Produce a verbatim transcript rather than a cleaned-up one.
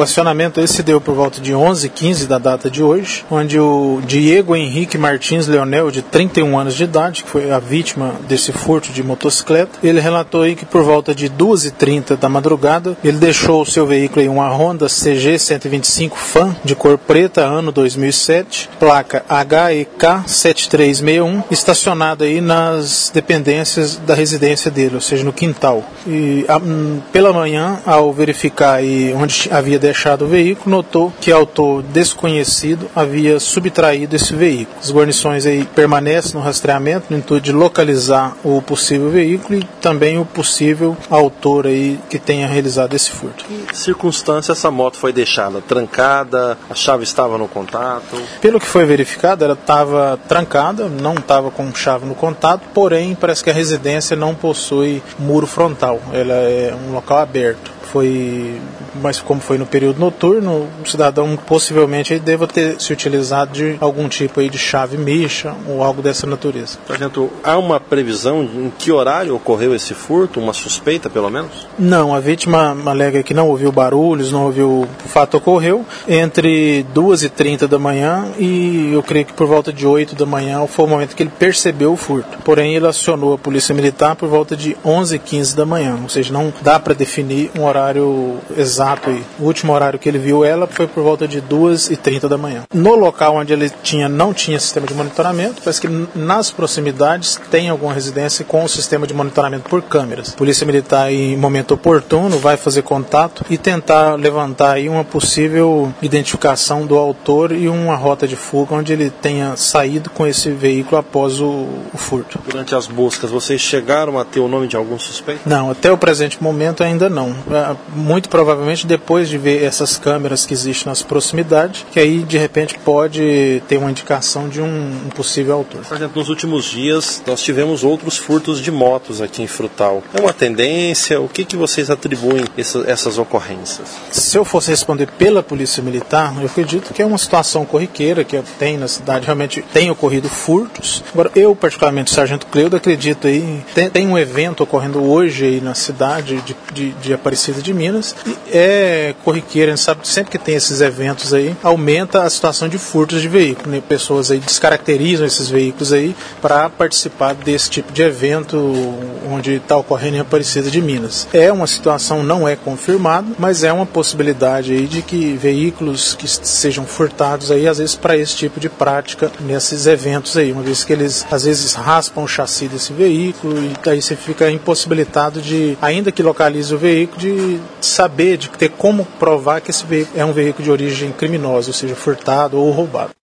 relacionamento esse deu por volta de onze e quinze da data de hoje, onde o Diego Henrique Martins Leonel, de trinta e um anos de idade, que foi a vítima desse furto de motocicleta, ele relatou aí que por volta de duas e trinta da madrugada, ele deixou o seu veículo aí, uma Honda C G cento e vinte e cinco Fan, de cor preta, ano dois mil e sete, placa H E K sete três seis um, estacionada aí nas dependências da residência dele, ou seja, no quintal. E a, pela manhã, ao verificar aí onde havia deixado o veículo, notou que autor desconhecido havia subtraído esse veículo. As guarnições aí permanecem no rastreamento no intuito de localizar o possível veículo e também o possível autor aí que tenha realizado esse furto. Em que circunstância essa moto foi deixada? Trancada? A chave estava no contato? Pelo que foi verificado, ela estava trancada, não estava com chave no contato, porém parece que a residência não possui muro frontal, ela é um local aberto. Foi, mas como foi no período noturno, o cidadão possivelmente aí deva ter se utilizado de algum tipo aí de chave micha ou algo dessa natureza. Sargento, há uma previsão em que horário ocorreu esse furto? Uma suspeita, pelo menos? Não, a vítima alega que não ouviu barulhos, não ouviu o fato ocorreu entre duas e trinta da manhã e eu creio que por volta de oito da manhã foi o momento que ele percebeu o furto. Porém, ele acionou a polícia militar por volta de onze e quinze da manhã, ou seja, não dá para definir um horário horário exato aí. O último horário que ele viu ela foi por volta de duas e trinta da manhã. No local onde ele tinha, não tinha sistema de monitoramento, parece que nas proximidades tem alguma residência com o sistema de monitoramento por câmeras. A Polícia Militar, em momento oportuno, vai fazer contato e tentar levantar aí uma possível identificação do autor e uma rota de fuga onde ele tenha saído com esse veículo após o, o furto. Durante as buscas, vocês chegaram a ter o nome de algum suspeito? Não, até o presente momento ainda não. Muito provavelmente depois de ver essas câmeras que existem nas proximidades, que aí de repente pode ter uma indicação de um, um possível autor. Por exemplo, nos últimos dias nós tivemos outros furtos de motos aqui em Frutal. É uma tendência? O que, que vocês atribuem essa, essas ocorrências? Se eu fosse responder pela Polícia Militar, eu acredito que é uma situação corriqueira que tem na cidade, realmente tem ocorrido furtos. Agora, eu particularmente, o Sargento Cleudo, acredito aí, tem, tem um evento ocorrendo hoje aí na cidade de, de, de Aparecida de Minas, e é corriqueira, a gente sabe que sempre que tem esses eventos aí, aumenta a situação de furtos de veículos, né? Pessoas aí descaracterizam esses veículos aí para participar desse tipo de evento onde está ocorrendo em Aparecida de Minas. É uma situação, não é confirmada, mas é uma possibilidade aí de que veículos que sejam furtados aí, às vezes para esse tipo de prática nesses eventos aí, uma vez que eles às vezes raspam o chassi desse veículo e daí você fica impossibilitado de, ainda que localize o veículo, de saber, de ter como provar que esse veículo é um veículo de origem criminosa, ou seja, furtado ou roubado.